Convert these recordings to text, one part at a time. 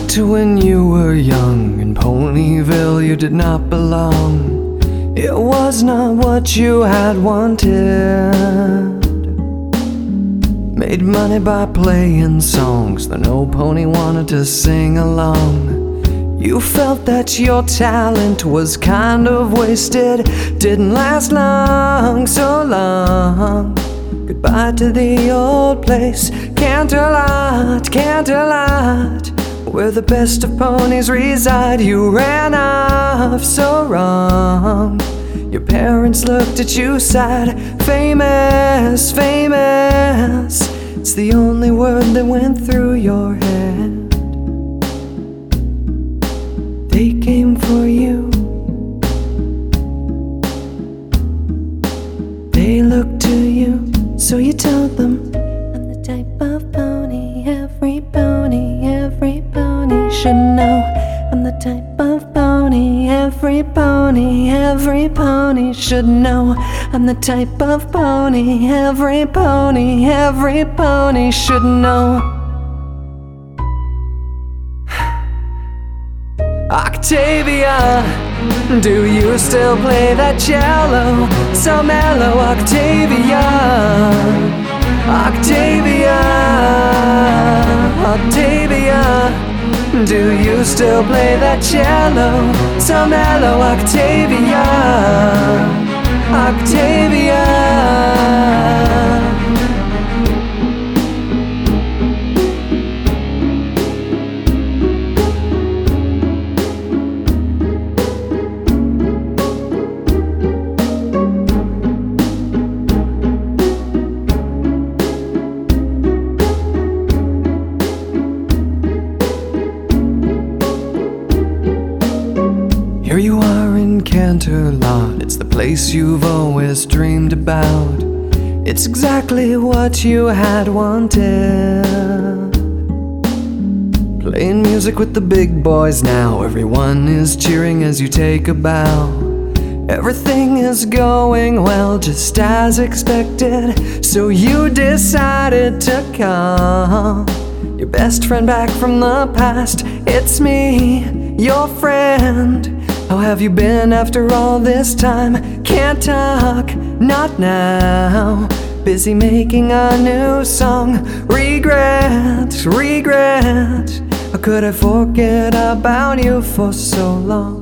Back to when you were young, in Ponyville you did not belong. It was not what you had wanted. Made money by playing songs that no pony wanted to sing along. You felt that your talent was kind of wasted, didn't last long, so long. Goodbye to the old place, Canterlot, Canterlot, where the best of ponies reside. You ran off so wrong. Your parents looked at you sad. Famous, famous, it's the only word that went through your head. They came for you. They looked to you, so you told them, I'm the type of pony every pony should know. I'm the type of pony every pony should know. I'm the type of pony every pony should know. Octavia, do you still play that cello so mellow? Octavia, Octavia, Octavia, do you still play that cello so mellow? Octavia, Octavia. Here you are in Canterlot, it's the place you've always dreamed about. It's exactly what you had wanted. Playing music with the big boys now, everyone is cheering as you take a bow. Everything is going well, just as expected, so you decided to call your best friend back from the past. It's me, your friend. How have you been after all this time? Can't talk, not now. Busy making a new song. Regret, regret. How could I forget about you for so long?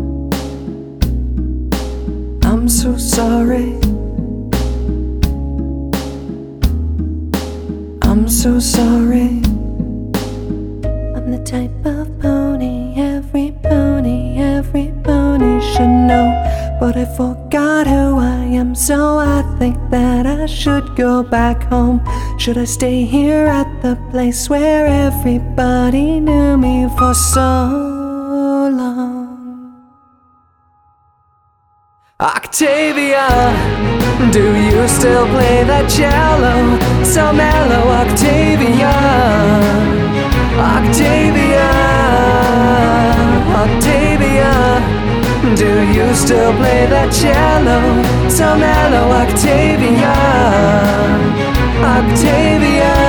I'm so sorry. I'm so sorry. I'm the type of pony every pony should know. But I forgot who I am, so I think that I should go back home. Should I stay here at the place where everybody knew me for so long? Octavia, do you still play that cello so mellow? Octavia, Octavia, Octavia, do you still play that cello so mellow? Octavia, Octavia.